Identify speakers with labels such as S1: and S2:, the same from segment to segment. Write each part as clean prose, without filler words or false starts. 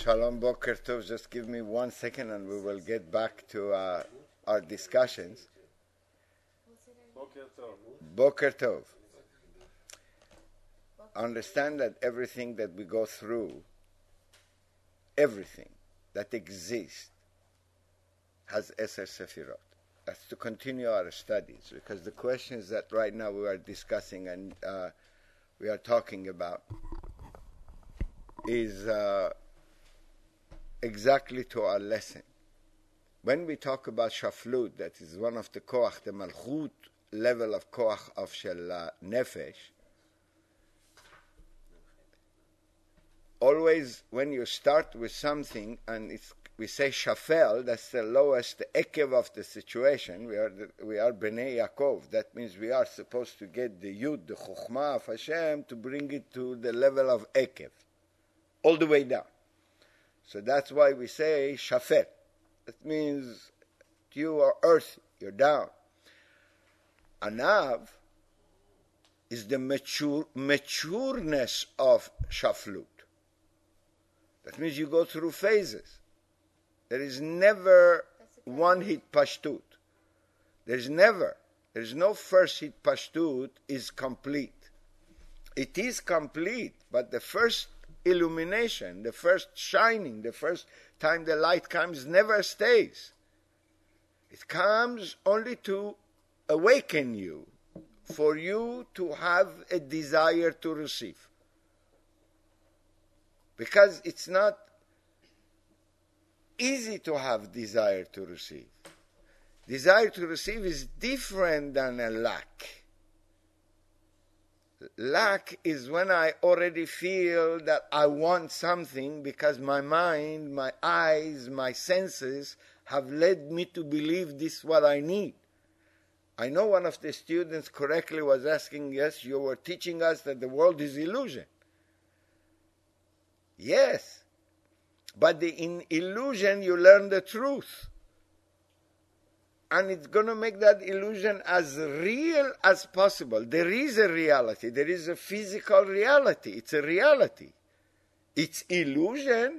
S1: Shalom Boker Tov. Just give me 1 second and we will get back to our discussions.
S2: Boker Tov.
S1: Boker Tov. Understand that everything that we go through, everything that exists, has Eser Sefirot. That's to continue our studies, because the questions that right now we are discussing and we are talking about is exactly to our lesson. When we talk about Shaflut, that is one of the Koach, the Malchut level of Koach of Shel Nefesh, always when you start with something and we say Shafel, that's the lowest ekev of the situation. We are Bnei Yaakov. That means we are supposed to get the Yud, the Chokhmah of Hashem, to bring it to the level of ekev, all the way down. So that's why we say Shafel. That means you are earthy, you're down. Anav is the matureness of Shaflut. That means you go through phases. There is never one hit Pashtut. There's no first hit Pashtut is complete. It is complete, but the first illumination, the first shining, the first time the light comes never stays. It comes only to awaken you, for you to have a desire to receive. Because it's not easy to have desire to receive. Desire to receive is different than a lack. Lack is when I already feel that I want something because my mind, my eyes, my senses have led me to believe this is what I need. I know one of the students correctly was asking, yes, you were teaching us that the world is illusion. Yes, but in illusion you learn the truth. And it's going to make that illusion as real as possible. There is a reality. There is a physical reality. It's a reality. It's illusion,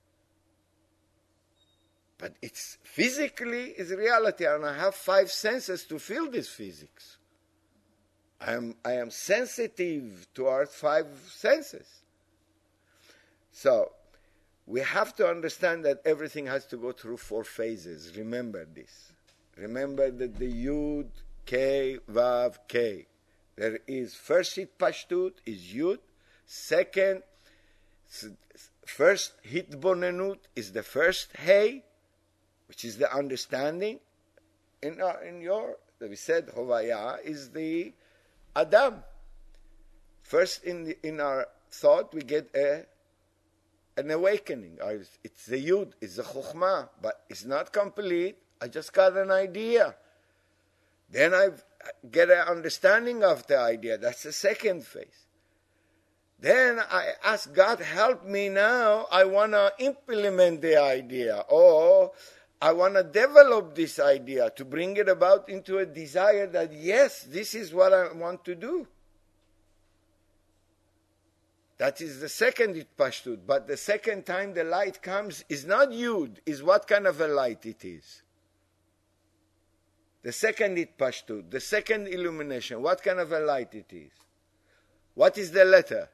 S1: but it's physically is reality. And I have 5 senses to feel this physics. I am sensitive towards 5 senses. So, we have to understand that everything has to go through 4 phases. Remember this. Remember that the Yud, K, Vav, K. There is first hit Pashtut is Yud. Second, first hit Bonenut is the first Hey, which is the understanding. We said Hovaya is the Adam. First in our thought we get an awakening. It's the Yud, it's the Chokhmah, but it's not complete. I just got an idea. Then I get an understanding of the idea. That's the second phase. Then I ask God, help me now. I want to implement the idea. Or I want to develop this idea to bring it about into a desire that, yes, this is what I want to do. That is the second Pashtut. But the second time the light comes is not Yud, is what kind of a light it is. The second Pashtut, the second illumination, what kind of a light it is? What is the letter?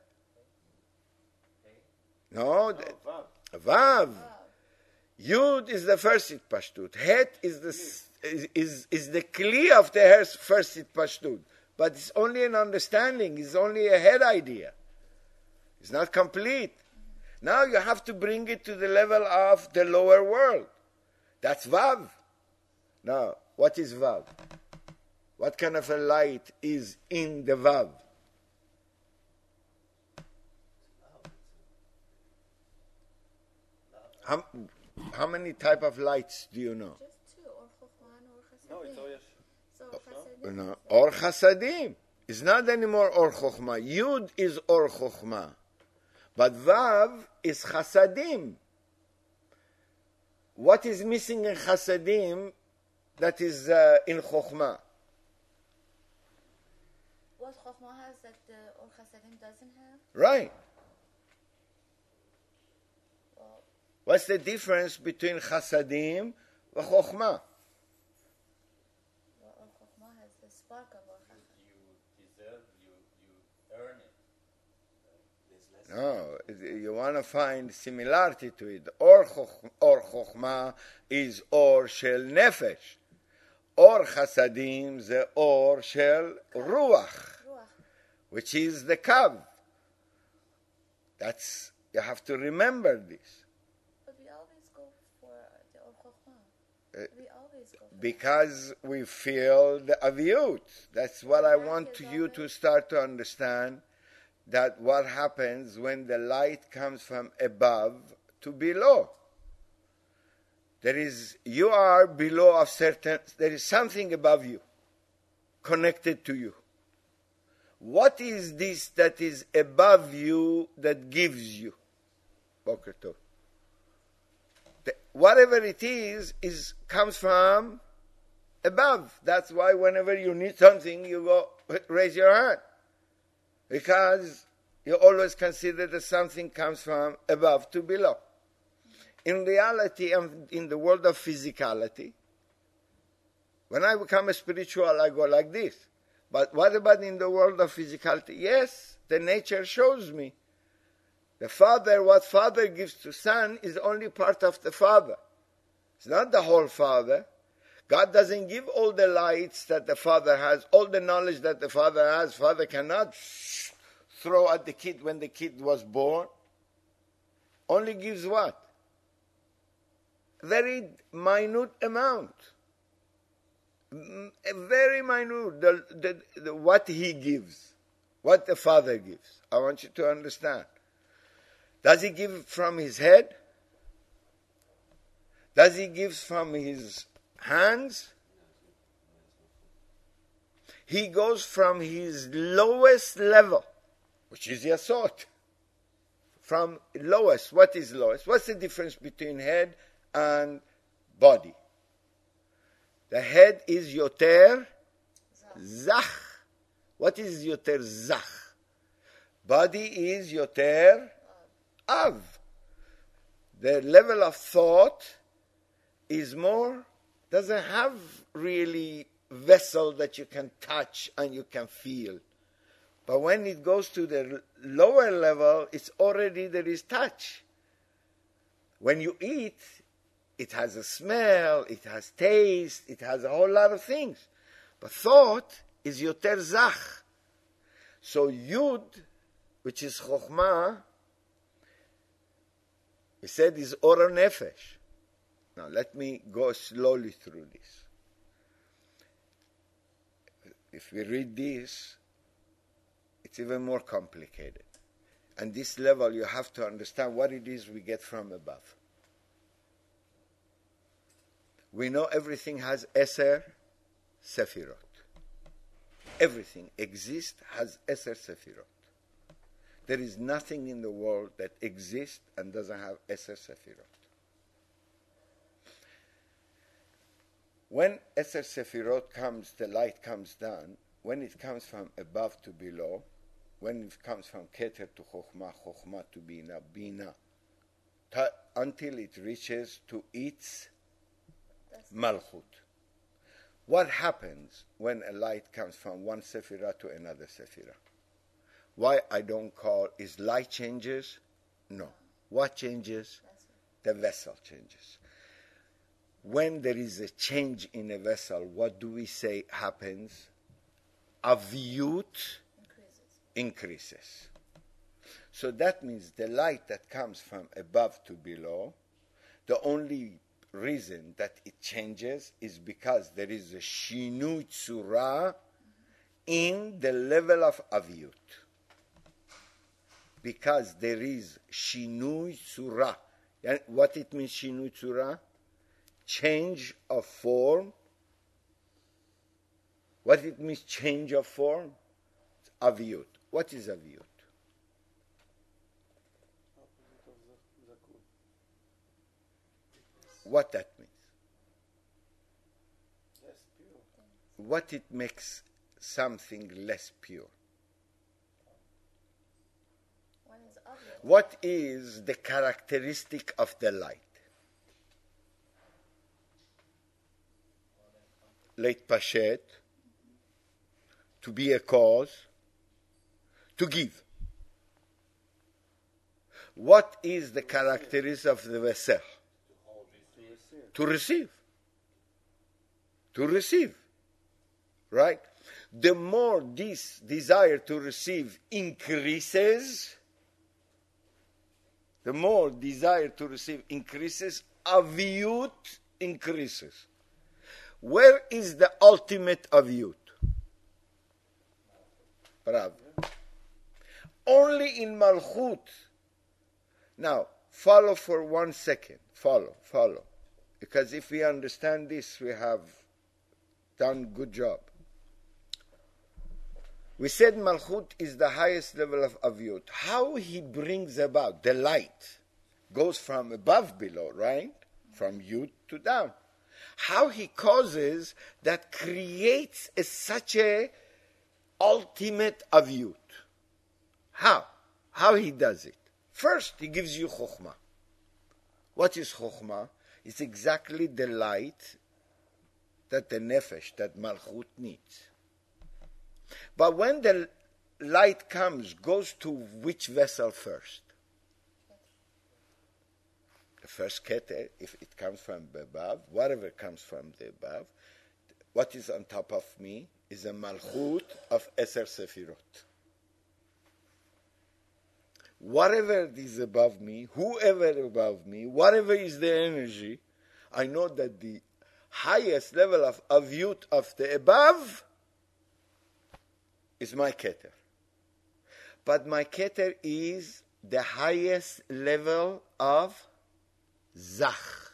S1: No, Vav. Yud is the first Pashtut. Het is the Kli of the first Pashtut. But it's only an understanding, it's only a head idea. It's not complete. Now you have to bring it to the level of the lower world. That's Vav. Now, what is Vav? What kind of a light is in the Vav? How many type of lights do you know?
S3: Just 2, or Chokhmah or Chasadim.
S2: No,
S1: No, Or Chasadim. It's not anymore Or Chokhmah. Yud is Or Chokhmah. But Vav is Chasadim. What is missing in Chasadim that is in Chokhmah?
S3: What Chokhmah has that Or Chasadim doesn't have?
S1: Right.
S3: Well,
S1: What's the difference between chasadim and chokhmah?
S3: Chokhmah has the spark of chacham.
S2: You deserve, you earn it.
S1: No, you want to find similarity to it. Or chokhmah is or shel nefesh. Or chasadim ze or shel ruach, which is the kav. That's, you have to remember this.
S3: But we always go for the or chokhmah. We always go for
S1: Because we feel the aviyut. That's what I want you to start to understand, that what happens when the light comes from above to below. You are below of certain, there is something above you, connected to you. What is this that is above you that gives you? Boker Tov. Whatever it is comes from above. That's why whenever you need something, you go raise your hand. Because you always consider that something comes from above to below. In reality, in the world of physicality, when I become a spiritual, I go like this. But what about in the world of physicality? Yes, the nature shows me. The Father, what Father gives to Son is only part of the Father. It's not the whole Father. God doesn't give all the lights that the Father has, all the knowledge that the Father has. Father cannot throw at the kid when the kid was born. Only gives what? Very minute amount. Very minute. What he gives. What the Father gives. I want you to understand. Does he give from his head? Does he give from his hands? He goes from his lowest level, which is Yasot. From lowest. What is lowest? What's the difference between head and body? The head is Yoter Zach. What is Yoter Zach? Body is Yoter Av. The level of thought is more, doesn't have really vessel that you can touch and you can feel. But when it goes to the lower level, it's already, there is touch. When you eat, it has a smell, it has taste, it has a whole lot of things. But thought is Yoter Zach. So Yud, which is Chokhmah, we said is Or Nefesh. Now let me go slowly through this. If we read this, it's even more complicated. And this level you have to understand what it is we get from above. We know everything has Eser Sefirot. Everything exists, has Eser Sefirot. There is nothing in the world that exists and doesn't have Eser Sefirot. When Eser Sefirot comes, the light comes down. When it comes from above to below, when it comes from Keter to Chokhmah, Chokhmah to Bina, Bina, until it reaches to its Malchut. What happens when a light comes from one Sefirah to another Sefirah? Why I don't call, is light changes? No. What changes? The vessel changes. When there is a change in a vessel, what do we say happens? Aviyut increases. So that means the light that comes from above to below, the only reason that it changes is because there is a Shinui Tzura in the level of Aviyut. Because there is Shinui Tzura. What it means, Shinui Tzura? Change of form. What it means, change of form? It's Aviyut. What is Aviyut? What that means?
S2: Less pure.
S1: What it makes something less pure? What is the characteristic of the light? להתפשט, to be a cause, to give. What is the characteristic of the vessel? To receive. To receive. Right? The more this desire to receive increases, aviyut increases. Where is the ultimate aviyut? Bravo. Only in Malchut. Now, follow for 1 second. Follow. Because if we understand this, we have done good job. We said Malchut is the highest level of aviyut. How he brings about the light goes from above below, right? From yud to down. How he causes that creates such a ultimate aviyut. How? How he does it? First, he gives you chokhmah. What is chokhmah? It's exactly the light that the nefesh, that malchut needs. But when the light goes to which vessel first? The first keter, if it comes from above, whatever comes from the above, what is on top of me is a malchut of Eser Sefirot. Whatever is above me, whoever above me, whatever is the energy, I know that the highest level of aviyut of the above is my keter. But my keter is the highest level of zach.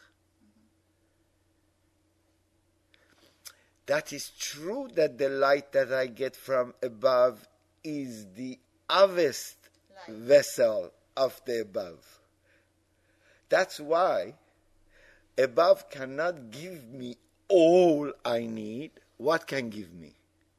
S1: That is true that the light that I get from above is the avest vessel of the above. That's why above cannot give me all I need. What can give me?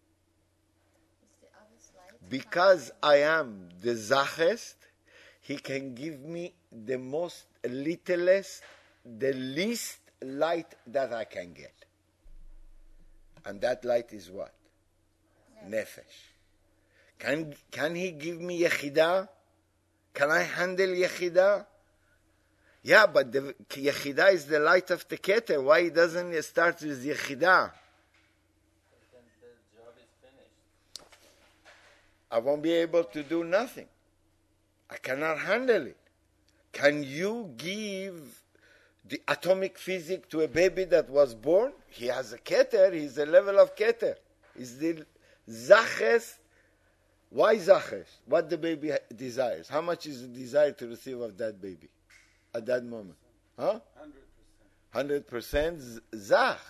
S1: Because I am the zachest, he can give me the most littlest, the least light that I can get. And that light is what? Nefesh. Can he give me yechidah? Can I handle yechidah? Yeah, but the yechidah is the light of the keter. Why he doesn't start with yechidah?
S2: Then the job is finished.
S1: I won't be able to do nothing. I cannot handle it. Can you give the atomic physics to a baby that was born? He has a keter. He's a level of keter. He's the zaches. Why zaches? What the baby desires. How much is the desire to receive of that baby at that moment? Huh?
S2: 100%.
S1: 100% zach.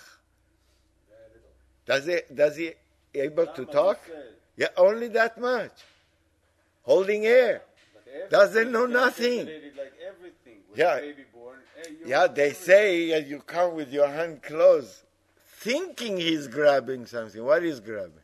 S1: Does he able to talk? Yeah, only that much. Holding air. Doesn't know nothing.
S2: Like everything. With
S1: Yeah.
S2: the baby born. Hey,
S1: Yeah, they say you come with your hand closed, thinking he's grabbing something. What is grabbing?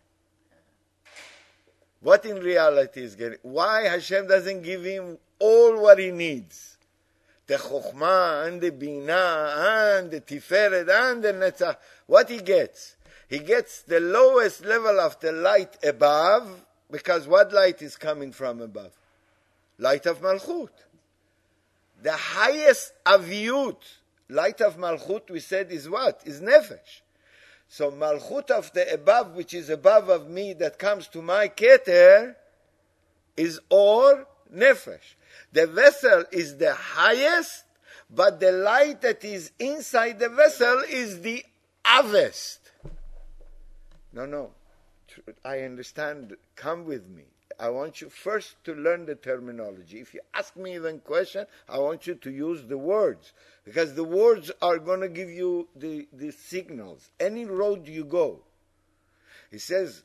S1: What in reality is getting? Why Hashem doesn't give him all what he needs? The chokhmah and the binah and the tiferet and the netzach. What he gets? He gets the lowest level of the light above, because what light is coming from above? Light of Malchut. The highest aviyut, light of Malchut, we said is what? Is Nefesh. So Malchut of the above, which is above of me, that comes to my keter, is Or Nefesh. The vessel is the highest, but the light that is inside the vessel is the avest. No. I understand. Come with me. I want you first to learn the terminology. If you ask me even question, I want you to use the words. Because the words are going to give you the signals. Any road you go. He says,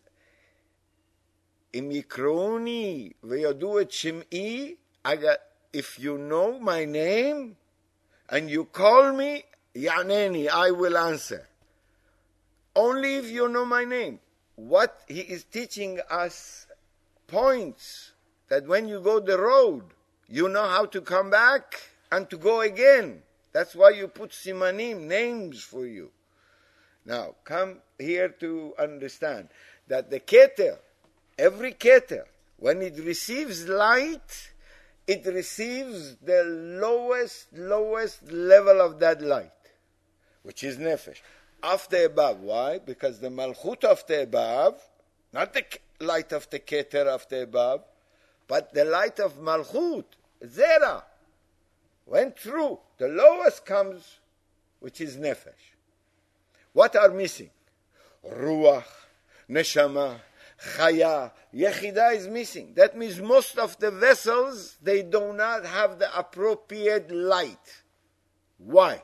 S1: Im yikrauni v'yadu et shim'i, if you know my name and you call me, ya'neni, I will answer. Only if you know my name. What he is teaching us points that when you go the road, you know how to come back and to go again. That's why you put simanim, names for you. Now, come here to understand that the Keter, every Keter, when it receives light, it receives the lowest level of that light, which is Nefesh. Of the above. Why? Because the Malchut of the above, not the light of the Keter of the above, but the light of Malchut, Zera, went through. The lowest comes, which is Nefesh. What are missing? Ruach, Neshama, Chaya, Yechida is missing. That means most of the vessels, they do not have the appropriate light. Why?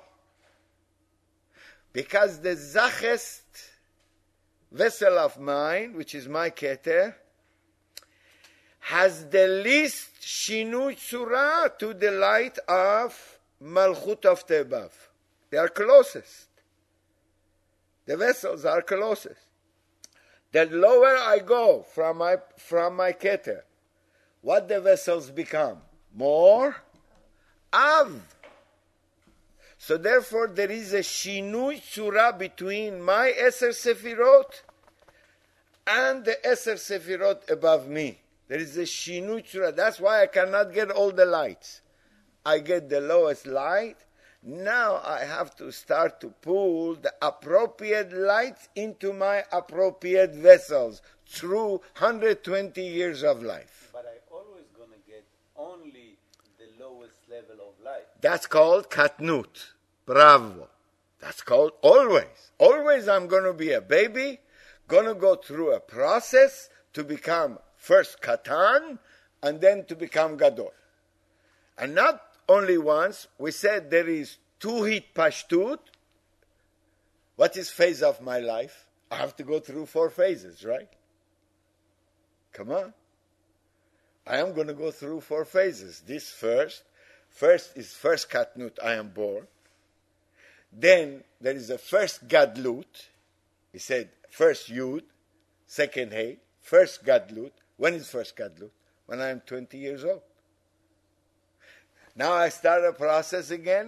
S1: Because the Zachest vessel of mine, which is my Keter, has the least Shinui Tzura to the light of Malchut of the above. They are closest. The vessels are closest. The lower I go from my Keter, what the vessels become? More Av. So therefore there is a Shinui Tzura between my Eser Sefirot and the Eser Sefirot above me. There is a Shinui Tzura. That's why I cannot get all the lights. I get the lowest light. Now I have to start to pull the appropriate lights into my appropriate vessels through 120 years of life.
S2: But I always going to get only the lowest level of light.
S1: That's called Katnut. Bravo. That's called always. Always I'm going to be a baby, going to go through a process to become first Katan and then to become Gadol. And not only once, we said there is two hit Pashtut. What is phase of my life? I have to go through 4 phases, right? Come on. I am going to go through 4 phases. This first is first Katnut, I am born. Then there is a first Gadlut. He said first Yud, second Hey, first Gadlut. When is first Gadlut? When I am 20 years old. Now I start a process again.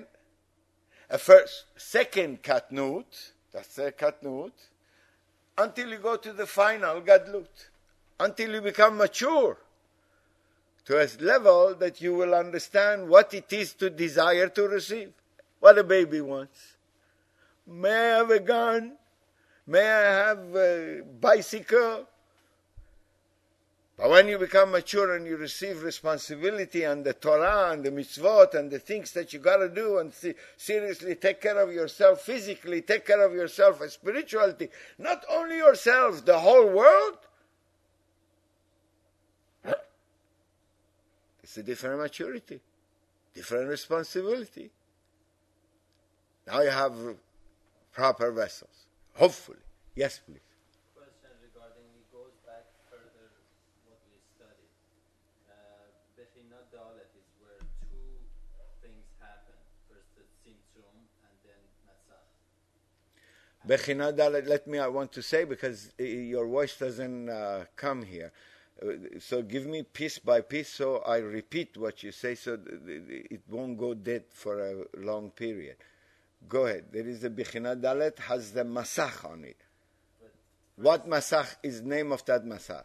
S1: Second Katnut, that's the Katnut, until you go to the final Gadlut, until you become mature to a level that you will understand what it is to desire to receive, what a baby wants. May I have a gun? May I have a bicycle? But when you become mature and you receive responsibility and the Torah and the mitzvot and the things that you got to do and seriously take care of yourself physically, take care of yourself spiritually, not only yourself, the whole world, it's a different maturity, different responsibility. Now you have proper vessels, hopefully. Yes, please.
S4: Question regarding, it goes back further what we studied. Bechinat Dalet is where 2 things happen. First the Tzimtzum and then Matzach.
S1: Bechinat Dalet, I want to say, because your voice doesn't come here. So give me piece by piece so I repeat what you say so it won't go dead for a long period. Go ahead. There is a Bechinat Dalet, has the Masach on it. What Masach is the name of that Masach?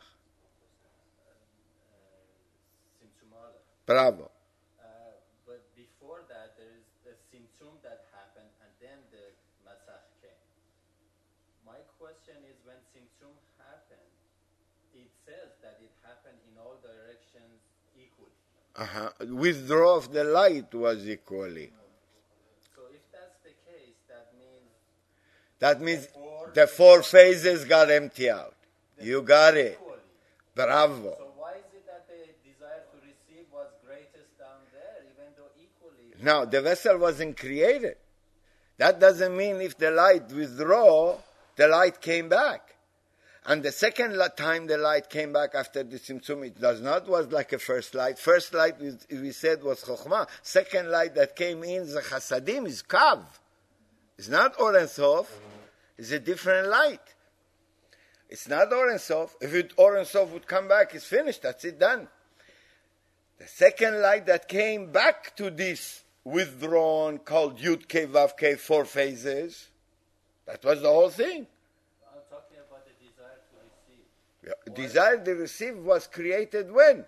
S4: Tzimtzum Aleph.
S1: Bravo.
S4: But before that, there is the Tzimtzum that happened and then the Matzach came. My question is, when Tzimtzum happened, it says that it happened in all directions equally.
S1: Withdrawal of the light was equally.
S4: So if that's the case,
S1: That means the 4 phases got empty out. You got it.
S4: equally.
S1: Bravo.
S4: So why is it that the desire to receive was greatest down there, even though equally?
S1: Now, the vessel wasn't created. That doesn't mean if the light withdraw, the light came back. And the second time the light came back after the Tzimtzum, it does not was like a first light. First light, we said, was Chokhmah. Second light that came in, the Chasadim, is Kav. It's not Or Ein Sof. It's a different light. It's not Or Ein Sof. If Or Ein Sof would come back, it's finished. That's it, done. The second light that came back to this withdrawn, called Yud Kei Vav Kei, 4 phases, That was the whole thing.
S4: I'm talking about the desire to receive.
S1: Yeah, desire to receive was created when?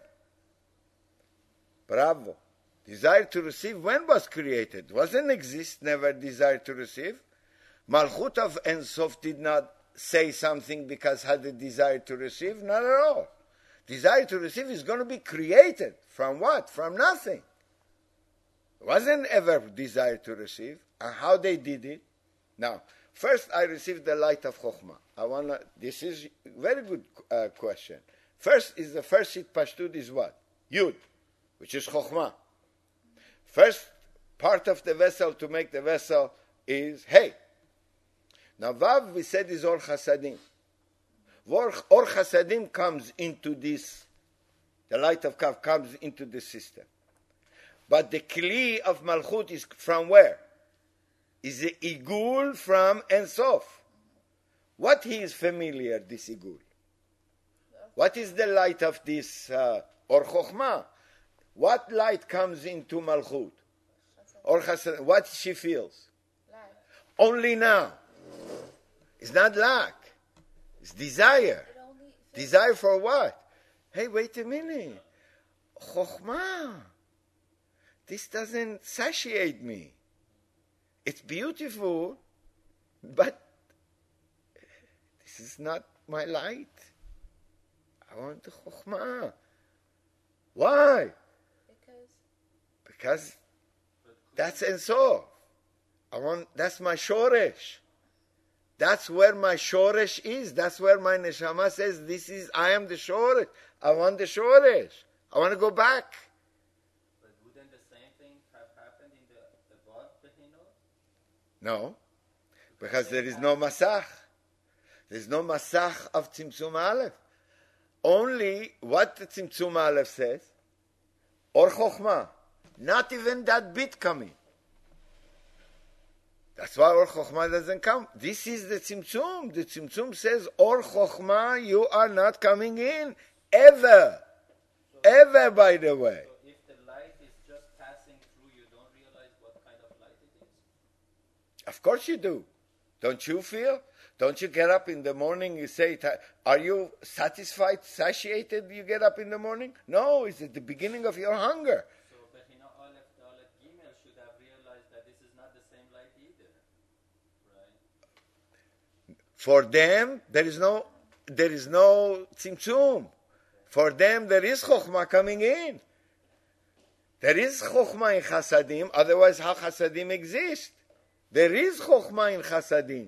S1: Bravo. Desire to receive when was created? Wasn't exist, never desire to receive. Malchut of Ein Sof did not say something because had a desire to receive, not at all. Desire to receive is going to be created. From what? From nothing. It wasn't ever desire to receive. And how they did it? Now, first I received the light of Chokhmah. This is a very good question. First sheet Pashtut is what? Yud, which is Chokhmah. First part of the vessel to make the vessel is Hey. Now Vav we said is Or Chasadim. Or Chasadim comes into this, the light of Kav comes into the system. But the Kli of Malchut is from where? Is the Igul from Ein Sof. What he is familiar, this Igul? What is the light of this Or Chokhmah? What light comes into Malchut? Or Chasad, what she feels?
S3: Lack.
S1: Only now. It's not lack. It's desire.
S3: It only
S1: Desire for what? Hey, wait a minute. Chokhmah. This doesn't satiate me. It's beautiful, but this is not my light. I want the Chokhmah. Why? Because that's Ein Sof. That's my shoresh. That's where my shoresh is. That's where my neshama says, I am the shoresh. I want the shoresh. I want to go back.
S4: But wouldn't the same thing have happened in the above Behinot?
S1: No, because there is no masach. There's no masach of Tzimtzum Aleph. Only what the Tzimtzum Aleph says, Or Chokhmah. Not even that bit coming. That's why Or Chokhmah doesn't come. This is the Tzimtzum. The Tzimtzum says, Or Chokhmah, you are not coming in. Ever. Ever, by the way.
S4: So if the light is just passing through, you don't realize what kind of light it is?
S1: Of course you do. Don't you feel? Don't you get up in the morning, you say, are you satisfied, satiated, you get up in the morning? No, it's at the beginning of your hunger.
S4: So Bechina Aleph, Dalet, Gimel should have realized that this is not the same light either, right?
S1: For them, there is no tzimtzum. For them, there is chokhmah coming in. There is chokhmah in chasadim, otherwise how chasadim exist? There is chokhmah in chasadim.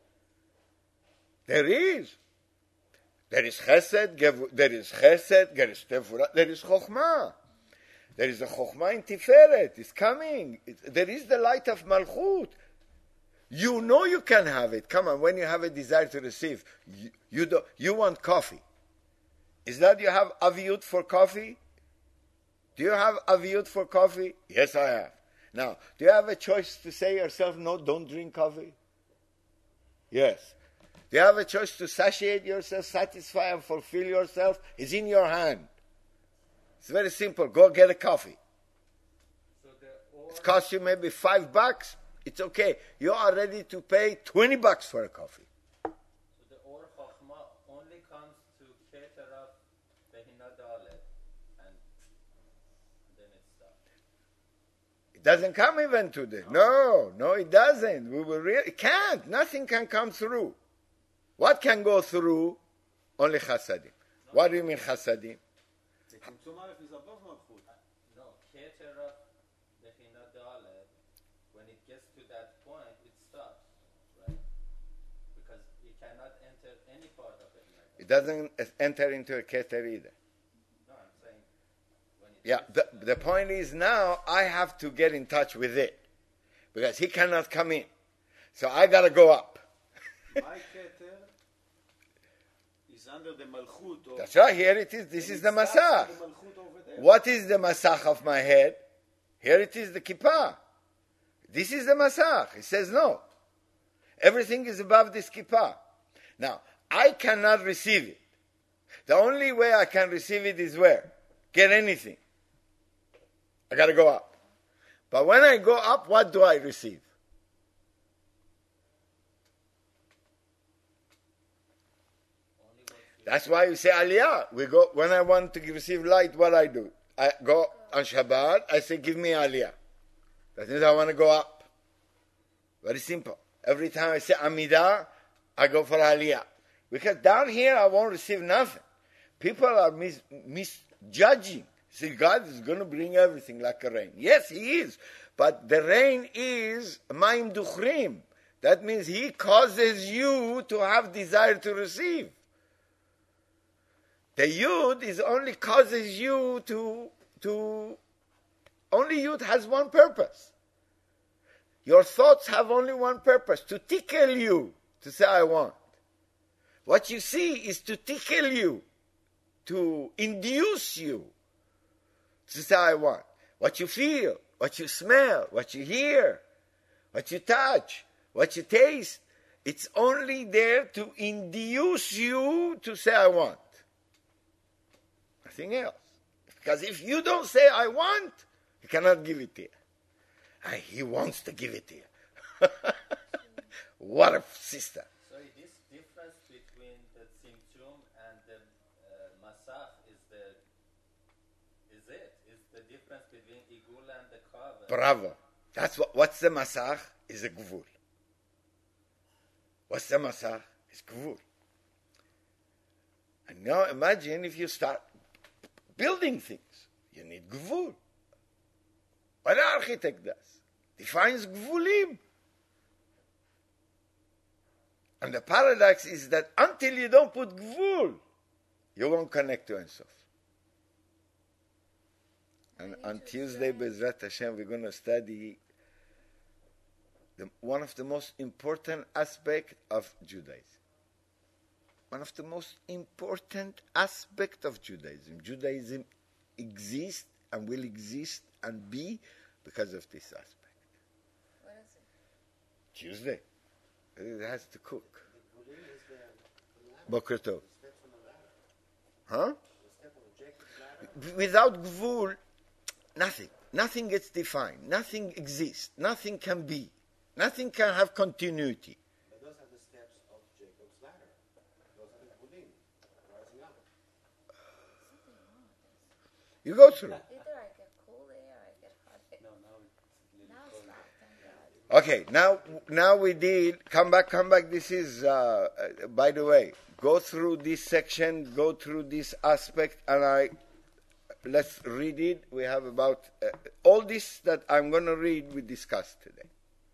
S1: There is. There is chesed, there is tefurah, there is chokhmah. There is a chokhmah in tiferet. It's coming. There is the light of malchut. You know you can have it. Come on, when you have a desire to receive, you want coffee. Is that you have aviyut for coffee? Do you have aviyut for coffee? Yes, I have. Now, do you have a choice to say yourself, no, don't drink coffee? Yes. Do you have a choice to satiate yourself, satisfy and fulfill yourself? It's in your hand. It's very simple. Go get a coffee.
S4: So
S1: it costs you maybe $5. It's okay. You are ready to pay $20 for a coffee.
S4: So the Or Chokhmah only comes to Keterah, Bechina Dalet, and then it stops.
S1: It doesn't come even today. No, it doesn't. It can't. Nothing can come through. What can go through? Only chasadim. What do you mean chasadim?
S2: The Tzimtzum Aleph is above Malchut.
S4: No, Keterah, Bechina Dalet, when it gets to that point, it stops, right? Because it cannot enter any part of it.
S1: It doesn't enter into a keter either.
S4: No, I'm saying when it
S1: The point is now I have to get in touch with it because he cannot come in. So I got to go up.
S2: My Keter is under the Malchut. Of,
S1: That's right. Here it is. This is the
S2: starts
S1: masach.
S2: with the Malchut over there.
S1: What is the masach of my head? Here it is the kippah. This is the masach. He says no. Everything is above this kippah. Now, I cannot receive it. The only way I can receive it is where? Get anything. I got to go up. But when I go up, what do I receive? That's why you say Aliyah. We go, when I want to receive light, what I do? I go on Shabbat, I say, give me Aliyah. That means I want to go up. Very simple. Every time I say Amidah, I go for Aliyah. Because down here, I won't receive nothing. People are misjudging. See, God is going to bring everything like a rain. Yes, He is. But the rain is Maim Duchrim. That means He causes you to have desire to receive. The Yud is only causes you to only Yud has one purpose. Your thoughts have only one purpose, to tickle you, to say I want. What you see is to tickle you, to induce you, to say I want. What you feel, what you smell, what you hear, what you touch, what you taste, it's only there to induce you to say I want. Nothing else. Because if you don't say I want, He cannot give it to you. He wants to give it to you. What a sister.
S4: So this difference between the Tzimtzum and the Masach is the difference between Igul and the Kaveh.
S1: Bravo. That's what's the Masach is a Gvul. What's the Masach? It's Gvul. And now imagine if you start building things. You need Gvul. What an architect does. Defines Gvulim. And the paradox is that until you don't put Gvul, you won't connect to Ein Sof. And on Tuesday, Bezrat Hashem, we're going to study one of the most important aspects of Judaism. One of the most important aspects of Judaism. Judaism exists and will exist and be because of this aspect.
S3: What is it?
S1: Tuesday. It has to cook. Boker Tov. Huh? Without Gvul, nothing. Nothing gets defined. Nothing exists. Nothing can be. Nothing can have continuity.
S5: But those are the steps of Jacob's ladder. Those are the Gvulim, rising up.
S1: You go through.
S3: Either I get cold air or I get hot air.
S2: No, now it's a little
S3: Now
S2: cold.
S3: stop, thank God.
S1: Okay, now we did, come back. This is, by the way, go through this section, go through this aspect, and let's read it. We have about, all this that I'm going to read, we discussed today.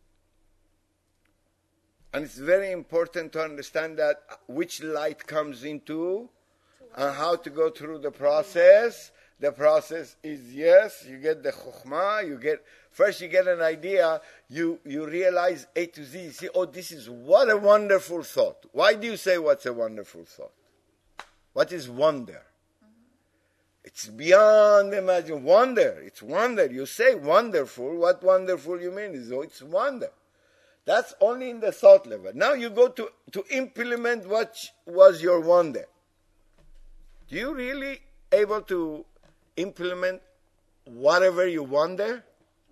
S1: And it's very important to understand that which light comes into and how to go through the process. The process is, yes, you get the chokhmah, first you get an idea, you realize A to Z, you see, oh, this is what a wonderful thought. Why do you say what's a wonderful thought? What is wonder? It's beyond imagine. Wonder, it's wonder. You say wonderful, what wonderful you mean is, oh, it's wonder. That's only in the thought level. Now you go to implement what was your wonder. Do you really able to implement whatever you wonder?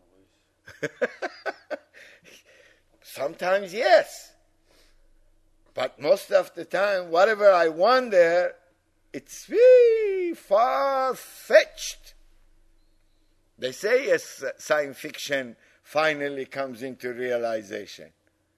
S1: Sometimes yes. But most of the time, whatever I wonder, it's very far-fetched. They say yes, science fiction finally comes into realization.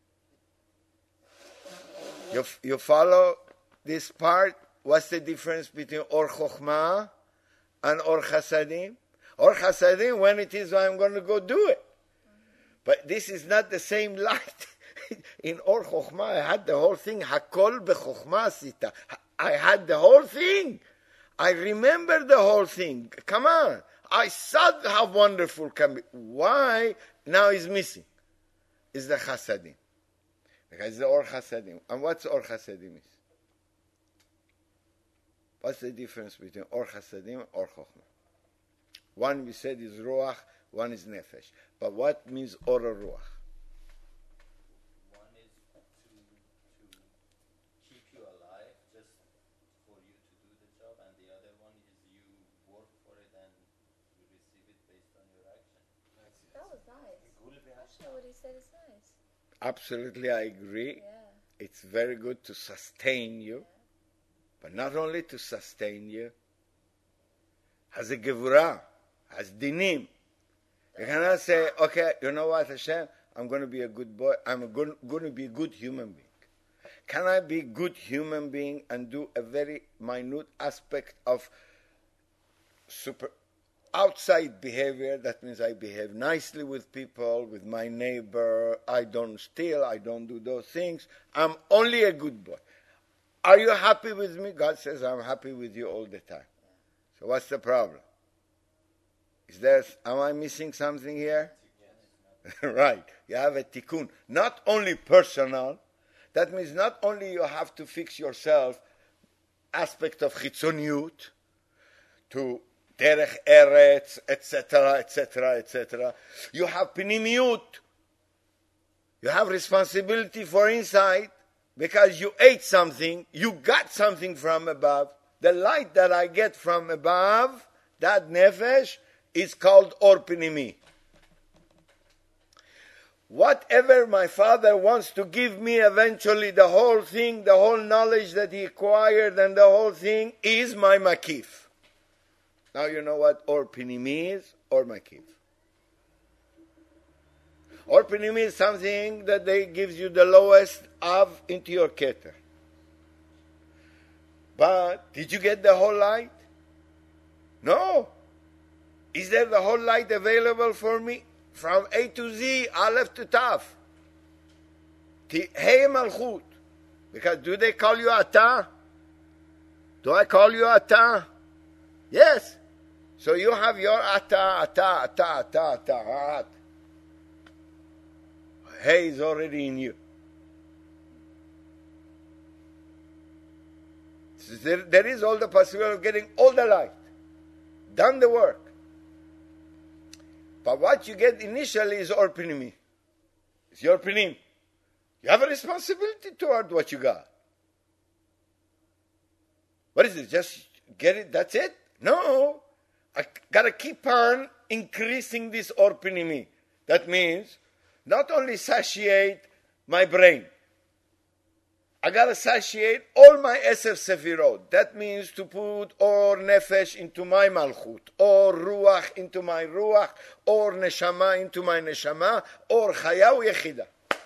S1: You follow this part? What's the difference between Or Chokhmah and Or Chasadim? Or Chasadim, when it is, I'm going to go do it. But this is not the same light. In Or Chokhmah, I had the whole thing. Hakol bechokhmah sita. I had the whole thing. I remember the whole thing. Come on. I saw how wonderful it can be. Why now is missing? Is the Chasadim. Because the Or Chasadim. And what's Or Chasadim is? What's the difference between Or Chasadim and Or Chokhmah? One we said is Ruach, one is Nefesh. But what means Or Ruach?
S4: One is to keep you alive, just for you to do the job, and the other one is you work for it and you receive it based on your action.
S3: That was nice. Actually, what he said is nice.
S1: Absolutely, I agree.
S3: Yeah.
S1: It's very good to sustain you. but not only to sustain you, has a gevurah, has dinim. You cannot say, okay, you know what, Hashem, I'm going to be a good boy, I'm going to be a good human being. Can I be a good human being and do a very minute aspect of outside behavior? That means I behave nicely with people, with my neighbor, I don't steal, I don't do those things. I'm only a good boy. Are you happy with me? God says, I'm happy with you all the time. So what's the problem? Am I missing something here? Right. You have a tikkun. Not only personal, that means not only you have to fix yourself, aspect of chitzoniut, to derech eretz, etc., etc., etc. You have pinimiut. You have responsibility for inside, because you ate something, you got something from above. The light that I get from above, that nefesh, is called or pinimi. Whatever my father wants to give me eventually, the whole thing, the whole knowledge that he acquired and the whole thing is my makif. Now you know what or pinimi is, or makif. Or pinimi is something that they gives you the lowest of into your keter. But did you get the whole light? No. Is there the whole light available for me? From A to Z, Aleph to Taf. Hey Malchut. Because do they call you Ata? Do I call you Ata? Yes. So you have your Ata. Hey is already in you. So there is all the possibility of getting all the light. Done the work. But what you get initially is or pinimi. It's your pinim. You have a responsibility toward what you got. What is it? Just get it, that's it? No. I got to keep on increasing this or pinimi. That means not only satiate my brain. I got to satiate all my Eser Sefirot. That means to put or Nefesh into my Malchut, or Ruach into my Ruach, or Neshama into my Neshama, or Chaya u Yechida.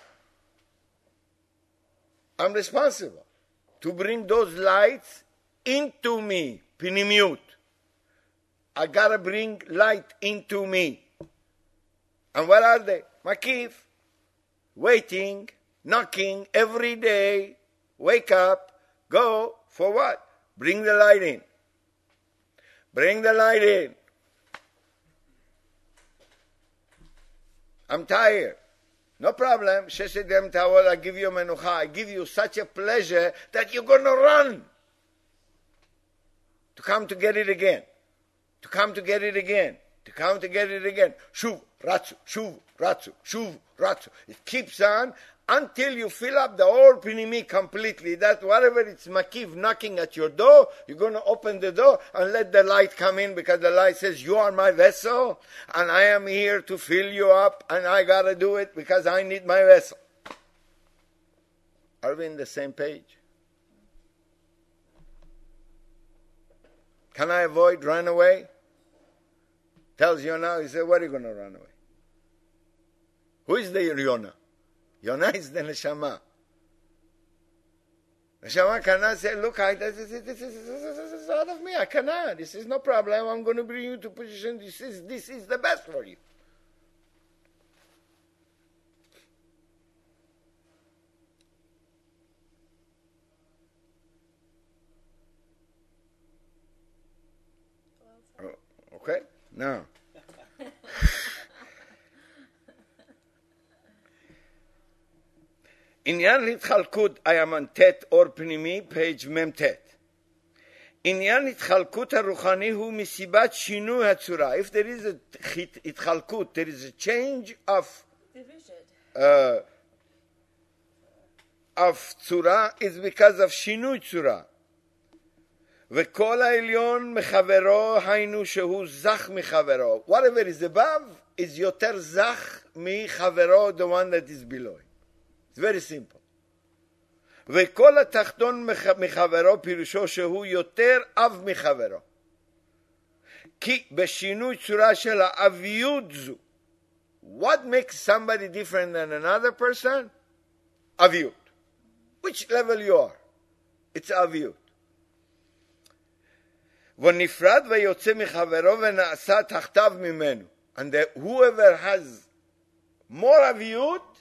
S1: I'm responsible to bring those lights into me, Pinimiut. I got to bring light into me. And what are they? Makif. Waiting, knocking every day. Wake up, go, for what? Bring the light in. Bring the light in. I'm tired. No problem. Sheshedem Tawad, I give you menucha. I give you such a pleasure that you're going to run to come to get it again. To come to get it again. To come to get it again. Shuv, ratzu, shuv, ratzu, shuv, ratzu. It keeps on until you fill up the whole pinimi completely. That whatever it's makiv knocking at your door, you're going to open the door and let the light come in, because the light says, you are my vessel and I am here to fill you up, and I got to do it because I need my vessel. Are we in the same page? Can I avoid run away? Tells Yonah, he said, where are you going to run away? Who is the Yonah? Yonah is the Neshama. Neshama cannot say, look, this is out of me. I cannot. This is no problem. I'm going to bring you to position. This is the best for you. Okay? Now. עניין התחלקות, I am on tet or פנימי, page מ"ט. עניין התחלקות הרוחני הוא מסיבת שינוי הצורה. If there is a התחלקות, there is a change of צורה, is because of שינוי צורה. וכל העליון מחברו, היינו שהוא זך מחברו. Whatever is above is יותר זך מחברו, the one that is below. It's very simple. וכל התחתון מחברו פירושו שהוא יותר אב מחברו. כי בשינוי צורה של האביות זו, what makes somebody different than another person? אביות. Which level you are? It's אביות. ונפרד ויוצא מחברו ונעשה תחתיו ממנו. And whoever has more אביות,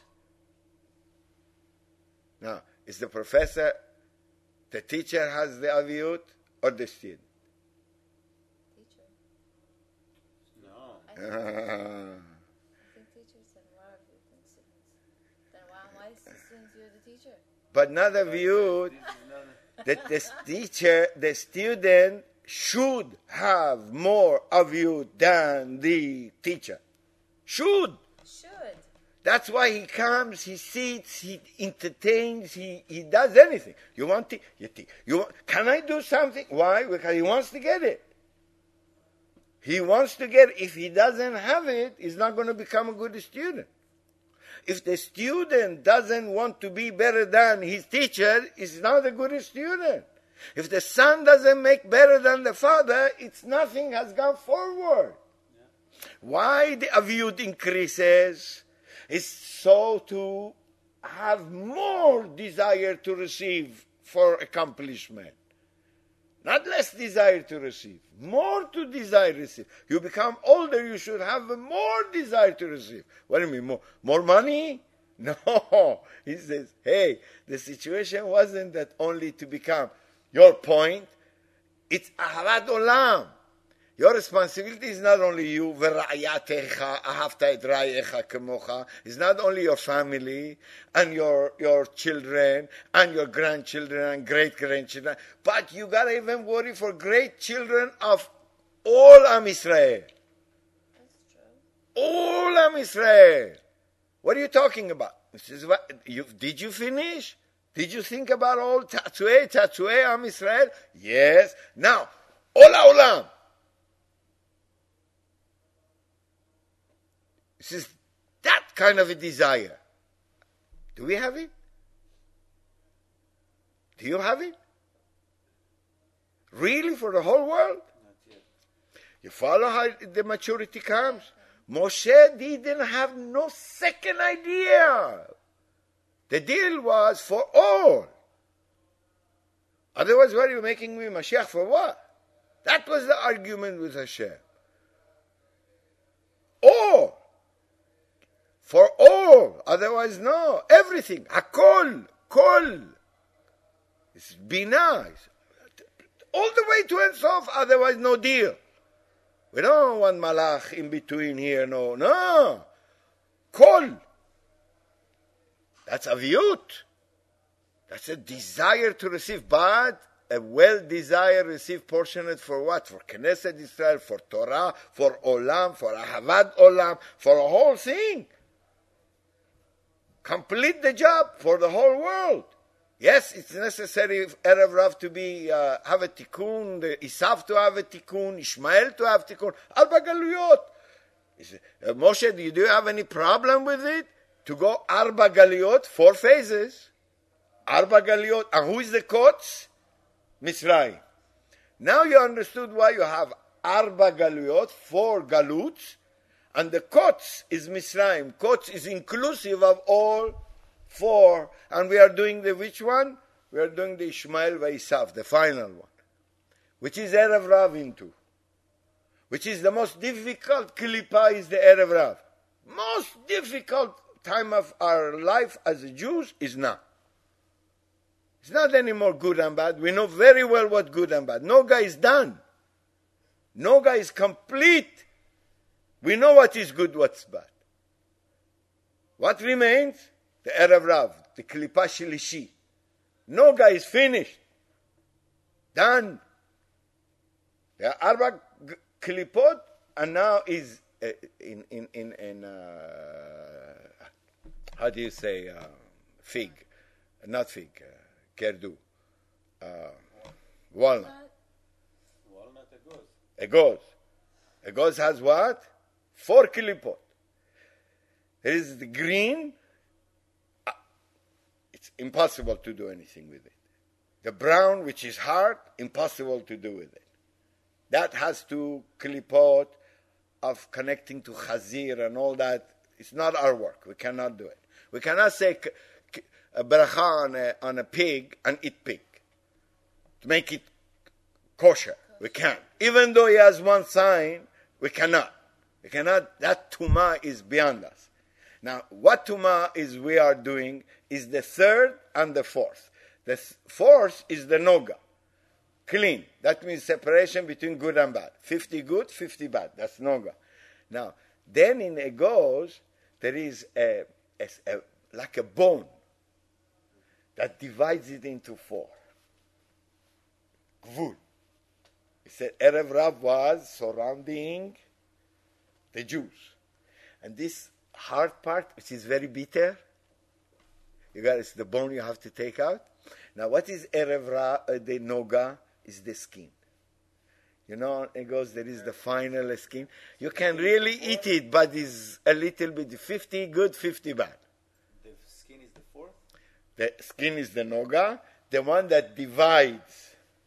S1: now, is the professor, the teacher has the aviyut, or the student?
S3: Teacher.
S2: No.
S3: I think teachers have more of it than students. Then why is the students you're the teacher?
S1: But not aviyut. That the student should have more aviyut than the teacher. Should.
S3: Should.
S1: That's why he comes, he sits, he entertains, he does anything. You want to, can I do something? Why? Because he wants to get it. He wants to get it. If he doesn't have it, he's not going to become a good student. If the student doesn't want to be better than his teacher, he's not a good student. If the son doesn't make better than the father, it's nothing has gone forward. Yeah. Why the aviyut increases? Is so to have more desire to receive for accomplishment. Not less desire to receive. More to desire to receive. You become older, you should have more desire to receive. What do you mean? More money? No. He says, hey, the situation wasn't that only to become your point. It's ahavat olam. Your responsibility is not only you, it's not only your family and your children and your grandchildren and great-grandchildren, but you got to even worry for great children of all Am Israel.
S3: That's true.
S1: All Am Israel. What are you talking about? Did you finish? Did you think about all Tatzuei Am Israel? Yes. Now, all Olam. This is that kind of a desire. Do we have it? Do you have it? Really, for the whole world?
S2: Not yet.
S1: You follow how the maturity comes? Moshe didn't have no second idea. The deal was for all. Otherwise, what are you making me Mashiach for what? That was the argument with Hashem. All. For all. Otherwise, no. Everything. Hakol. Kol. It's Binah. All the way to Ein Sof. Otherwise, no deal. We don't want Malach in between here. No. No. Kol. That's aviyut. That's a desire to receive. But a well-desired received portionate for what? For Knesset Israel, for Torah, for Olam, for Ahavad Olam, for a whole thing. Complete the job for the whole world. Yes, it's necessary Erev Rav to be have a tikkun, the Isav to have a tikkun, Ishmael to have tikkun, Arba Galuyot. Moshe, do you have any problem with it? To go Arba Galuyot, 4 phases. Arba Galuyot, and who is the Kotz? Misraim. Now you understood why you have Arba Galuyot, 4 Galuts, and the Kotz is Misraim. Kotz is inclusive of all 4. And we are doing the which one? We are doing the Ishmael Vaisav, the final one. Which is Erev Rav into. Which is the most difficult Klippa is the Erev Rav. Most difficult time of our life as Jews is now. It's not anymore good and bad. We know very well what good and bad. No guy is done. No guy is complete. We know what is good, what's bad. What remains? The Erev Rav, the Klippa Shilishi. No guy is finished. Done. There are Arba Klipot, and now is how do you say, fig? Not fig, kerdu. Walnut.
S2: Walnut
S1: A goz. A goz has what? 4 klipot. There is the green. It's impossible to do anything with it. The brown, which is hard, impossible to do with it. That has to klipot of connecting to chazir and all that. It's not our work. We cannot do it. We cannot say a bracha on a pig and eat pig to make it kosher. We can't. Even though he has one sign, we cannot. We cannot. That tumah is beyond us. Now, what tumah is we are doing is the third and the fourth. The fourth is the noga, clean. That means separation between good and bad. 50 good, 50 bad. That's noga. Now, then in egos, there is like a bone that divides it into four. Gvul. He said Erev Rav was surrounding the Jews. And this hard part, which is very bitter, it's the bone you have to take out. Now, what is Erev Rav, the Noga, is the skin. You know, it goes, there is the final skin. You can really eat it, but it's a little bit 50 good, 50 bad.
S2: The skin is the fourth?
S1: The skin is the Noga. The one that divides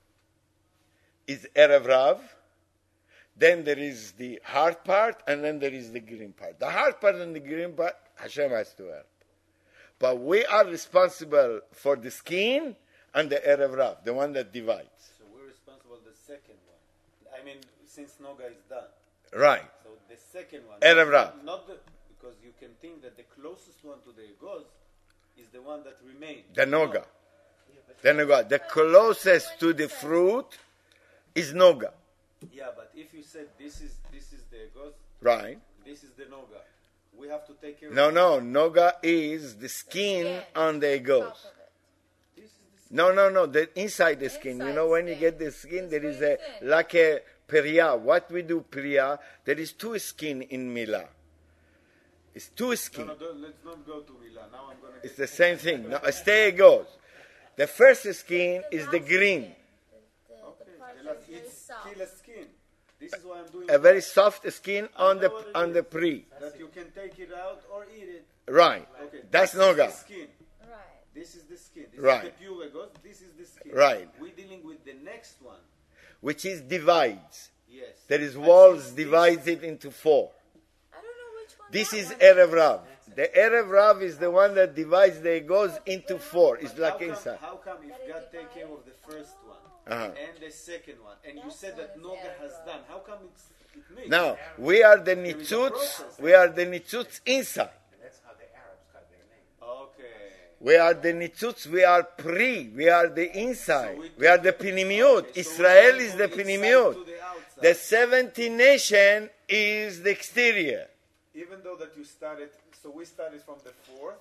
S1: is Erev Rav. Then there is the hard part, and then there is the green part. The hard part and the green part, Hashem has to help. But we are responsible for the skin and the Erev Rav, the one that divides.
S2: So we're responsible for the second one. I mean, since Noga is done.
S1: Right.
S2: So the second one.
S1: Erev Rav.
S2: Because you can think that the closest one to the Egos is the one that remains.
S1: The Noga. The Noga. The closest to the fruit is Noga.
S2: Yeah, but if you said this is the Egos,
S1: Right.
S2: this is the Noga, we have to take care
S1: No,
S2: of
S1: no. Noga is the skin on the egos.
S3: Top of it.
S2: This is the
S1: No. The inside the skin. You know, when you get the skin, there is a like a priya. What we do priya, there is two skin in Milah. It's two skin.
S2: No, let's not go to Milan. Now I'm going to.
S1: It's the same thing. No, stay egos. The first skin is the green.
S3: The part that's very
S2: It's
S3: soft.
S2: killer skin. This is why I'm doing
S1: A very soft skin on the pre.
S2: that you can take it out or eat it.
S1: Right.
S2: Okay.
S1: That's
S2: this is
S1: Noga.
S2: the skin.
S3: Right.
S2: This is the skin. This
S1: Right.
S2: is the pure Egos. This is the skin.
S1: Right.
S2: We're dealing with the next one.
S1: Which is divides.
S2: Yes.
S1: There is
S2: And
S1: walls,
S2: since
S1: divides it into four.
S3: I don't know which one.
S1: This
S3: that
S1: is
S3: one
S1: Erev Rav. The Erev Rav is the one that divides the egos into four. It's
S2: But
S1: like inside.
S2: How come if God take care of the first one
S1: Uh-huh.
S2: and the second one, and you
S3: That's
S2: said that
S3: one is
S2: Noga has
S3: Erev.
S2: done, how come it makes?
S1: Now, we are the
S2: is a
S1: nitzuts.
S2: process.
S1: We are the nitzuts inside.
S5: And that's how the Arabs got their name.
S2: Okay.
S1: We are the nitzuts. We are pre. We are the inside.
S2: So
S1: We are the pinimiut.
S2: Okay, so
S1: Israel
S2: we're
S1: is
S2: going
S1: the
S2: from inside
S1: pinimiut.
S2: to the outside.
S1: The 70 nation is the exterior.
S2: Even though that you started, so we started from the fourth.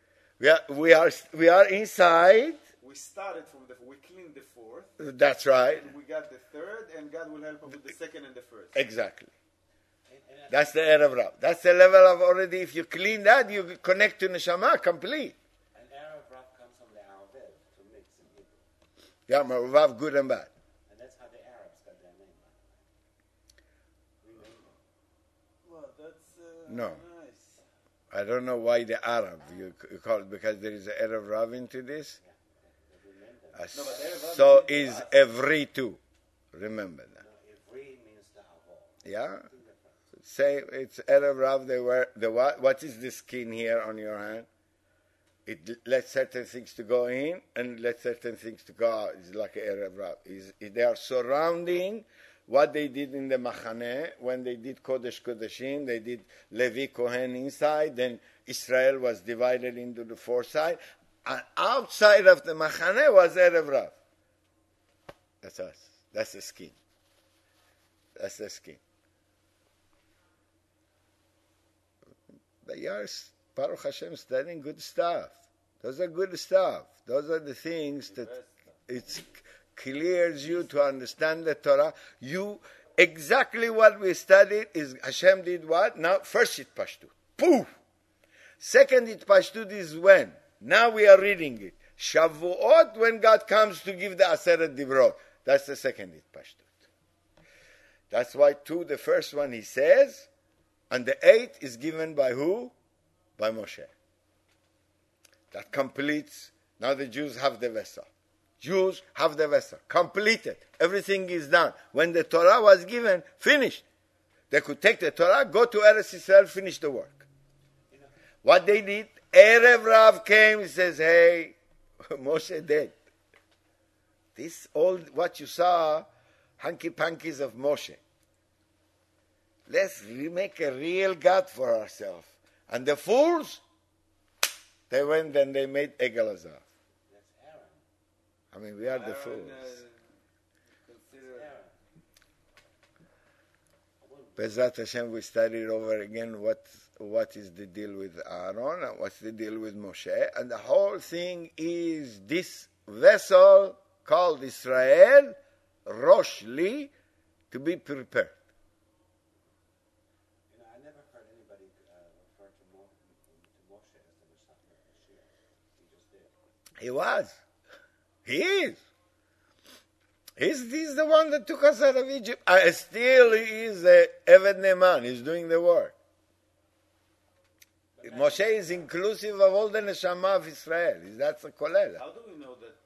S1: We are inside.
S2: We started from we cleaned the fourth.
S1: That's right.
S2: And we got the third, and God will help us with the second and the first.
S1: Exactly. That's the Erev Rav. That's the level of already. If you clean that, you connect to neshama complete.
S5: And Arab Rav comes from the Aravel, to mix in Hebrew.
S1: Yeah, Ma'uvav, good and bad.
S5: And that's how the Arabs got their name.
S2: Well, that's
S1: No.
S2: nice.
S1: I don't know why the Arab you call it, because there is an Erev Rav into this.
S2: No, but Erev Rav
S1: So
S2: is
S1: is every two. Remember that.
S5: Ivri means the Avol.
S1: Yeah. Say it's Erev Rav. They were the what is the skin here on your hand? It lets certain things to go in and lets certain things to go out. It's like Erev Rav. They are surrounding what they did in the Machaneh when they did Kodesh Kodeshim. They did Levi Kohen inside. Then Israel was divided into the four sides. And outside of the Machaneh was Erev Rav. That's us. That's the skin. That's the skin. But you are, Baruch Hashem, studying good stuff. Those are good stuff. Those are the things that it clears you to understand the Torah. You, exactly what we studied is Hashem did what? Now, first it Pashtut. Poof! Second it Pashtut is when? Now we are reading it. Shavuot, when God comes to give the Aseret Divrot. That's the second it Pashtut. That's why the first one he says, and the 8 is given by who? By Moshe. That completes Now the Jews have the vessel. Jews have the vessel. Completed. Everything is done. When the Torah was given, finished. They could take the Torah, go to Eretz Yisrael, finish the work. What they did, Erev Rav came, he says, hey, Moshe dead. This all what you saw, hanky-pankies of Moshe. Let's make a real God for ourselves. And the fools, they went and they made Egel Azar.
S5: That's Aaron.
S1: I mean, we are the
S2: Aaron,
S1: fools.
S2: consider
S1: Bezrat Hashem, we studied over again what is the deal with Aaron and what's the deal with Moshe. And the whole thing is this vessel called Israel, Rosh Li, to be prepared.
S5: I never heard anybody refer to Moshe as the Messiah. He just did.
S1: He was. He is. He's the one that took us out of Egypt. Still, he is Eved Neman. He's doing the work. Moshe is inclusive of all the neshama of Israel. That's a kolel.
S2: How do we know that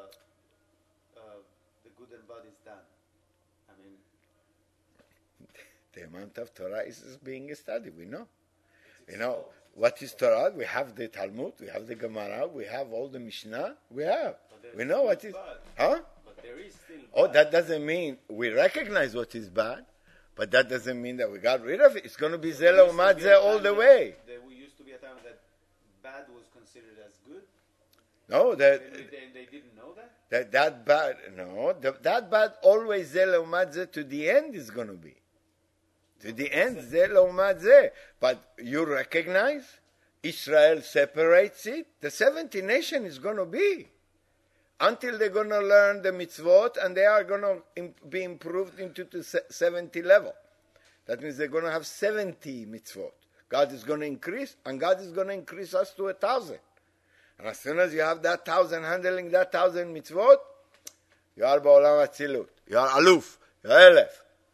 S2: the good and bad is done? I mean,
S1: The amount of Torah is being studied. We know. You know, what is Torah? We have the Talmud. We have the Gemara. We have all the Mishnah. We have. We know what is.
S2: bad.
S1: Huh?
S2: But there is still
S1: Oh,
S2: bad.
S1: that doesn't mean we recognize what is bad, but that doesn't mean that we got rid of it. It's going to be
S2: There
S1: Zelo
S2: used to be a
S1: Umadze all
S2: time
S1: the
S2: that-
S1: way.
S2: There used to be a time that bad was considered as good.
S1: No,
S2: And they didn't know that.
S1: that bad. No, that bad always Zelo Umadze to the end is going to be. To the end, Zelo Umadze. But you recognize Israel separates it. The 70 nation is going to be. Until they're going to learn the mitzvot and they are going to be improved into the 70 level. That means they're going to have 70 mitzvot. God is going to increase, and God is going to increase us to 1,000. And as soon as you have that 1,000 handling that 1,000 mitzvot, you are ba'olam atzilut. You are aluf. You are elef.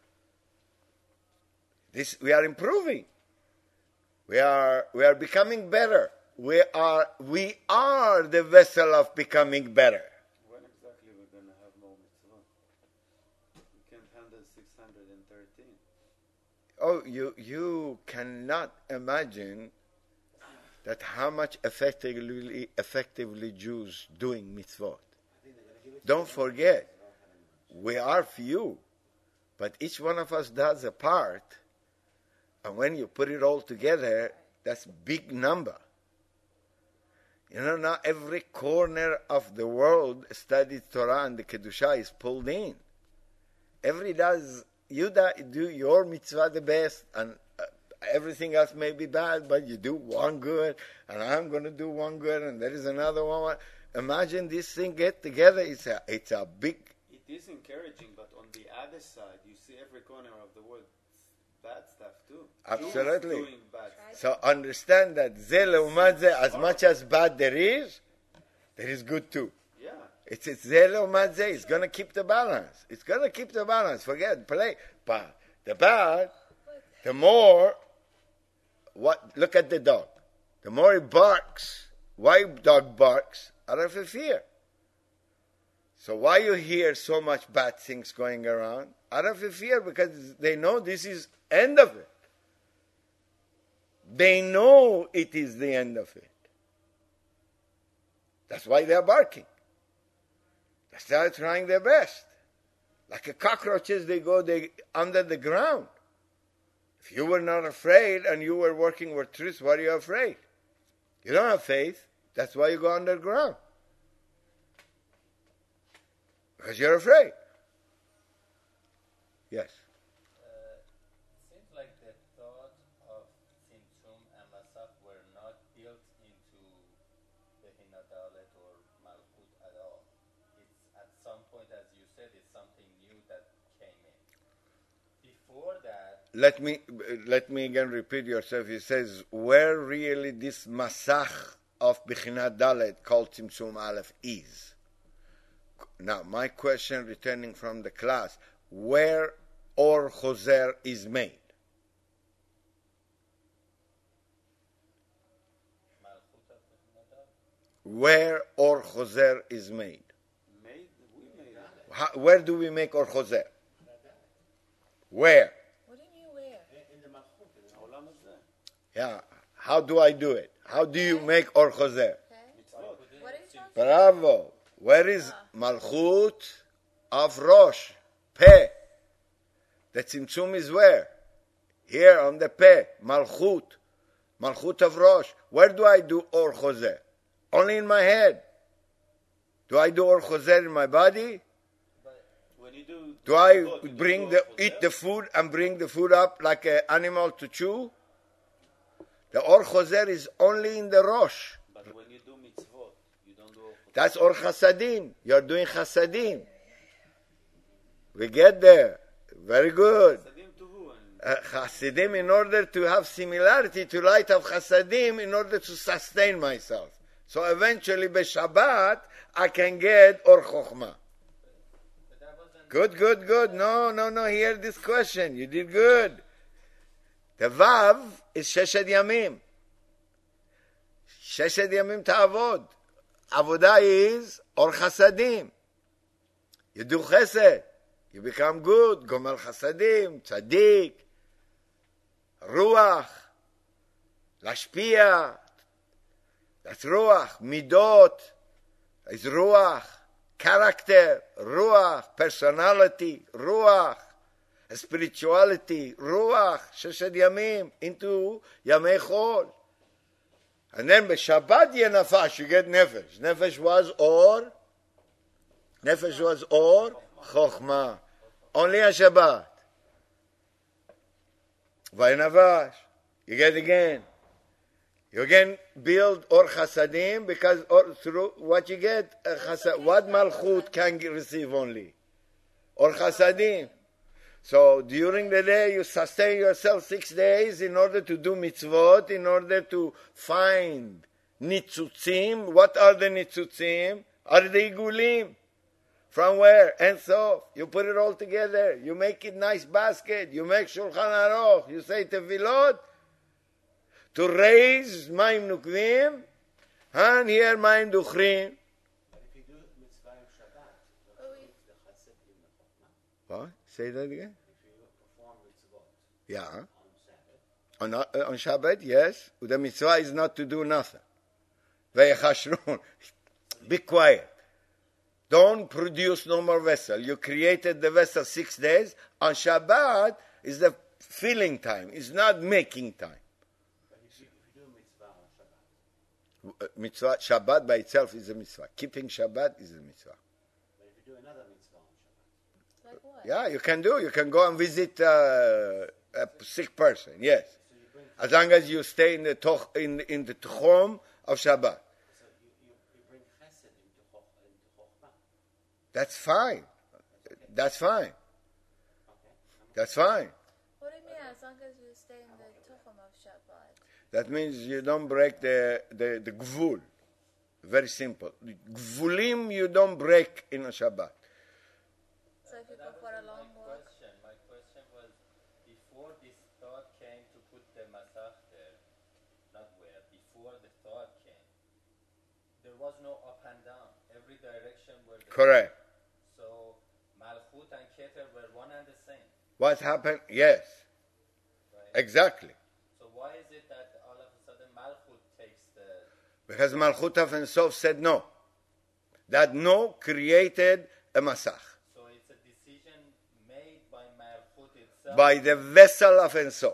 S1: We are improving. We are becoming better. We are the vessel of becoming better.
S2: When exactly we're going to have more mitzvot? We can't handle 613.
S1: Oh, you cannot imagine that how much effectively Jews doing mitzvot. Don't forget, we are few, but each one of us does a part, and when you put it all together, that's big number. You know, now every corner of the world studies Torah and the Kedusha is pulled in. You do your mitzvah the best, and everything else may be bad, but you do one good, and I'm going to do one good, and there is another one. Imagine this thing get together. It's a big.
S2: It is encouraging, but on the other side, you see every corner of the world bad stuff too.
S1: Absolutely.
S2: Jews doing bad stuff.
S1: So understand that Zele Umadze, as much as bad there is good too.
S2: Yeah.
S1: It's Zele Umadze. It's going to keep the balance. It's going to keep the balance. Forget play. But the bad, the more. Look at the dog. The more he barks. Why dog barks? Out of a fear. So why you hear so much bad things going around? Out of a fear, because they know this is end of it. They know it is the end of it. That's why they are barking. They are trying their best. Like a cockroaches, they go under the ground. If you were not afraid and you were working with truth, why are you afraid? You don't have faith. That's why you go underground. Because you're afraid. Yes.
S4: Seems like the thought of Tzimtzum and Masach were not built into the Hinadalet or Malchut at all. It's at some point, as you said, it's something new that came in. Before that,
S1: Let me again repeat yourself. He says, where really this Masach of Bechinat Dalet called Tzimtzum Aleph is. Now, my question returning from the class, where Or Choser is made?
S4: Malchut of the Hinadalet.
S1: where Or Choser is made.
S2: Made, we made it.
S1: Where do we make Or Choser? Where?
S3: What do you mean where?
S5: In the Malchut, in the
S2: העולם הזה.
S1: Yeah. How do I do it? How do you make Or Choser?
S3: Okay.
S2: מצוות.
S3: What are you talking
S1: Bravo. Where is Malchut of Rosh? Peh. The Tzimtzum is where? Here on the Peh. Malchut. Malchut of Rosh. Where do I do Or Choser? Only in my head. Do I do Or Choser in my body?
S2: When you
S1: Do I
S2: mitzvot, you
S1: bring
S2: do all
S1: eat
S2: for
S1: the food and bring the food up like an animal to chew? The Or Choser is only in the Rosh.
S2: But when you do mitzvot, you don't do all for
S1: That's Or Chasadim. You're doing Chasadim. We get there. Very good.
S2: Chasadim to who? And
S1: Chassidim, in order to have similarity to light of Chasadim, in order to sustain myself. So eventually, Shabbat, I can get Or Chokhmah.
S4: But that wasn't
S1: Good. No. Hear this question. You did good. The Vav is Sheshed Yamim. Sheshed Yamim Ta'avod. Avodah is Or Chasadim. You do Chesed. You become good. Gomer Chasadim. Tzaddik. Ruach. Lashpia. That's Ruach. Midot. Is Ruach. Character. Ruach. Personality. Ruach. Spirituality. Ruach. Sheshed Yamim. Into Yamei Chol. And then Shabbat ye Nafash. You get Nefesh. Nefesh was Or. Nefesh was Or. Chokhmah. Only on Shabbat. Vaynavash. You get again. You again build Or Chasadim because through what you get, what Malchut can receive only? Or Chasadim. So during the day you sustain yourself 6 days in order to do mitzvot, in order to find nitzutzim. What are the nitzutzim? Are the igulim. From where? And so you put it all together. You make it nice basket. You make Shulchan Aruch. You say tefillot to raise Maim Nukvim and here Maim Duchrim.
S5: But if you do mitzvah on Shabbat,
S3: Oh, we-
S5: the chesed in the Chokhmah.
S1: What? Say that again?
S5: If you perform mitzvot
S1: Yeah.
S5: on Sabbath,
S1: On Shabbat, yes. The mitzvah is not to do nothing. Vayachashrun. Be quiet. Don't produce no more vessel. You created the vessel 6 days. On Shabbat is the filling time. It's not making time.
S5: but if you do mitzvah on Shabbat,
S1: Mitzvah, Shabbat by itself is a mitzvah. Keeping Shabbat is a mitzvah.
S5: but if you do another mitzvah on Shabbat,
S3: Like what?
S1: Yeah, you can do. You can go and visit a sick person. Yes,
S5: so you bring,
S1: as long as you stay in the in the Tchom of Shabbat.
S5: so you bring chesed into Chokhmah.
S1: That's fine. That's fine.
S5: Okay.
S1: That's fine.
S3: What do you mean as long as you stay in the Tuchum of Shabbat?
S1: That means you don't break the gvul. Very simple. Gvulim you don't break in a Shabbat.
S3: So if you go
S4: That
S3: for a
S4: wasn't
S3: long
S4: my
S3: walk,
S4: question. My question was before this thought came to put the masach there, not where, before the thought came, there was no up and down. Every direction were the
S1: Correct.
S4: So Malchut and Keter were one and the same,
S1: What happened? Yes,
S4: right?
S1: exactly.
S4: So why is it that all of a sudden Malchut takes the
S1: Because Malchut of Ensof said no. That no created a Masach.
S4: so it's a decision made by Malchut itself?
S1: By the vessel of Ensof.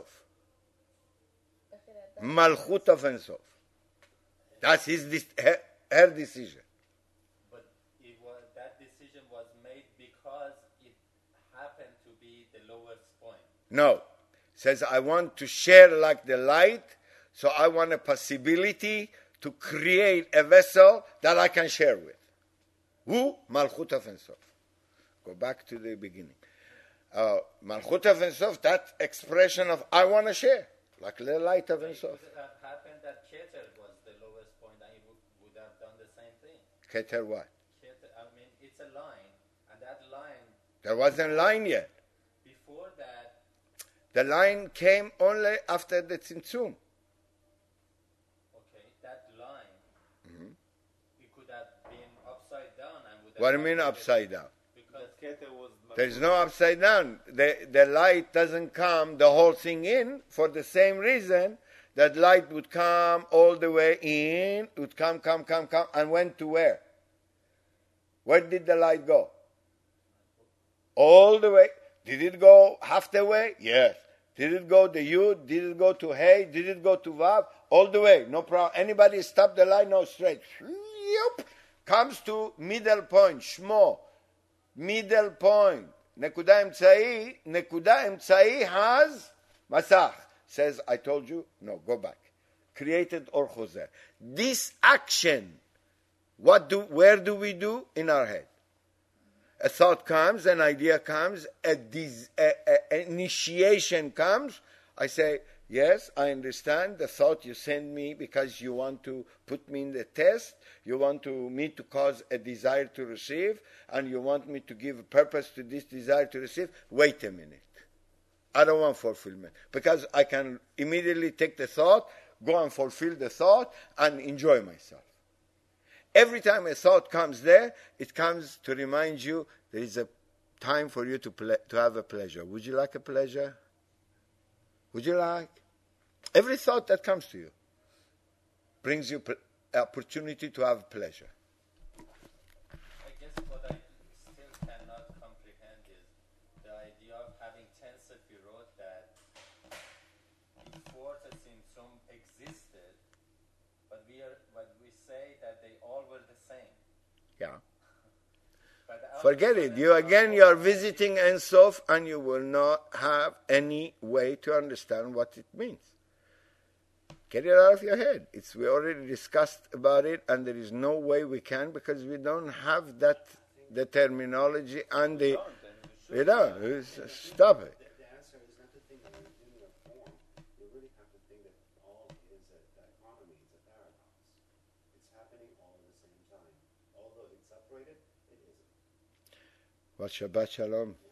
S3: okay, that-
S1: Malchut of Ensof. That's her decision.
S4: But that decision was made because it happened to be the lowest point.
S1: No. Says, I want to share like the light, so I want a possibility to create a vessel that I can share with. Who? Malchut of Ensof. Go back to the beginning. Malchut of Ensof, that expression of I want to share, like the light of Ensof.
S4: Would it have happened that Keter was the lowest point and he would have done the same thing?
S1: Keter what?
S4: Keter, I mean, it's a line, and that line,
S1: There wasn't line yet.
S4: before that,
S1: The line came only after the Tzimtzum.
S4: okay, that line would have been upside down and would have
S1: What do you mean
S4: activated-
S1: upside down?
S4: Because
S2: That Keter was
S1: There's no upside down. The light doesn't come the whole thing in for the same reason that light would come all the way in, would come, and went to where? Where did the light go? All the way. Did it go half the way? Yes. Did it go to Yud? Did it go to Hey? Did it go to Vav? All the way. No problem. Anybody stop the light? No, straight. Yup. Comes to middle point. Shmo. Middle point. Nekuda Emtsai has Masach. Says, I told you, no, go back. Created or Choser. This action, where do we do? In our head. A thought comes, an idea comes, an initiation comes. I say, yes, I understand the thought you send me because you want to put me in the test. You want me to cause a desire to receive, and you want me to give a purpose to this desire to receive. Wait a minute. I don't want fulfillment because I can immediately take the thought, go and fulfill the thought, and enjoy myself. Every time a thought comes there, it comes to remind you there is a time for you to have a pleasure. Would you like a pleasure? Would you like? Every thought that comes to you brings you opportunity to have pleasure.
S4: I guess what I still cannot comprehend is the idea of having 10 Sefirot that before the Tzimtzum existed, but we say that they all were the same.
S1: Yeah.
S4: But all
S1: Forget
S4: of a
S1: it.
S4: sudden
S1: You are visiting Ein Sof and you will not have any way to understand what it means. Get it out of your head. We already discussed about it, and there is no way we can because we don't have the terminology and the. We don't. Stop it.
S5: The answer is not to think that you're in a form. You really have to think that all is a dichotomy, it's a paradox. It's happening all at the same time. Although it's separated, it isn't.
S1: Well, Shabbat Shalom.